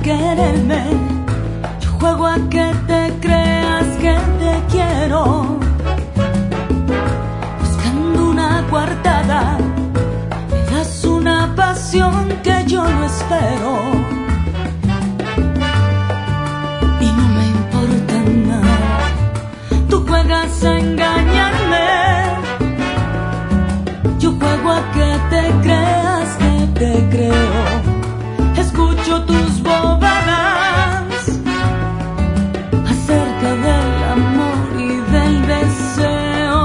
quererme, yo juego a que te creas que te quiero, buscando una coartada, me das una pasión que yo no espero, y no me importa nada, tú juegas a engañarme, yo juego a que te creas que te creo, escucho tus bobadas acerca del amor y del deseo,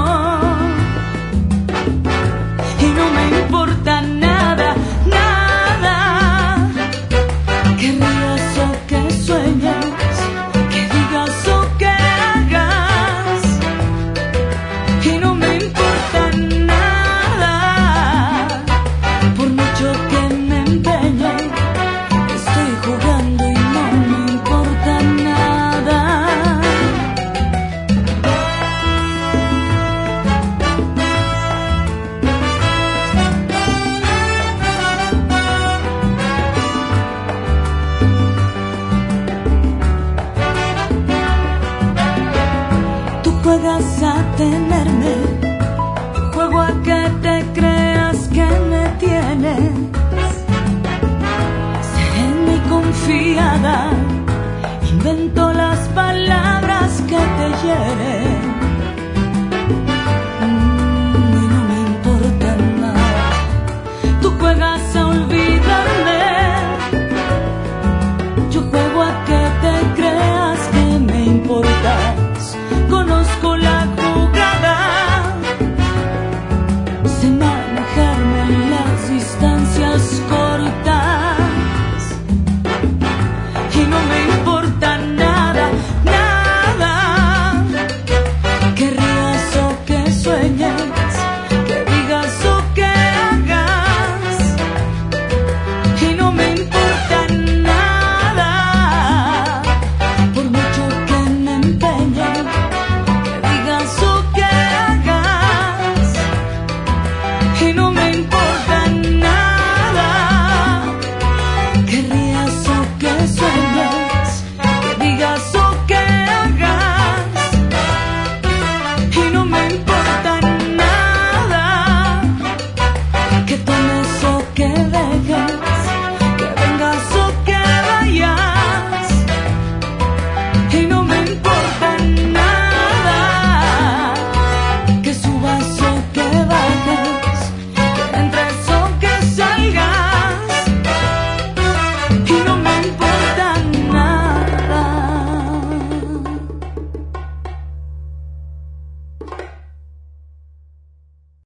y no me importa nada, nada, que rías o que sueñes, que digas o que hagas, y no me importa nada, por mucho que me empeñe, estoy jugando y no me importa nada. Tú juegas a tenerme, juego a que te creas que me tienes, serena y confiada, invento las palabras que te hieren.